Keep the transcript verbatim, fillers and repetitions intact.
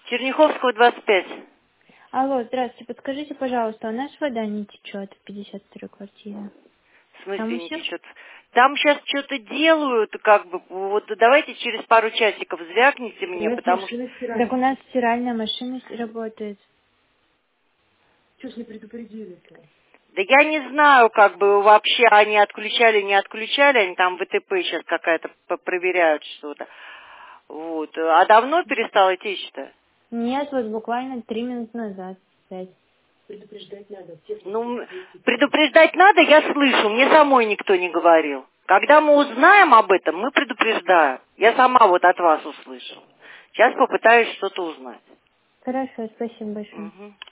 Черняховского, двадцать пять. Алло, здравствуйте, подскажите, пожалуйста, у нас вода не течет в пятьдесят второй квартире. В смысле Там не всем... течет? Там сейчас что-то делают, как бы, вот давайте через пару часиков звякните мне, потому что... Так у нас стиральная машина работает. Что ж не предупредили-то? Да я не знаю, как бы вообще они отключали, не отключали, они там в ВТП сейчас какая-то проверяют что-то. Вот. А давно перестала течь-то? Нет, вот буквально три минуты назад, пять. Предупреждать надо. Всех Ну, предупреждать надо, я слышу, мне самой никто не говорил. Когда мы узнаем об этом, мы предупреждаем. Я сама вот от вас услышу. Сейчас попытаюсь что-то узнать. Хорошо, спасибо большое. Угу.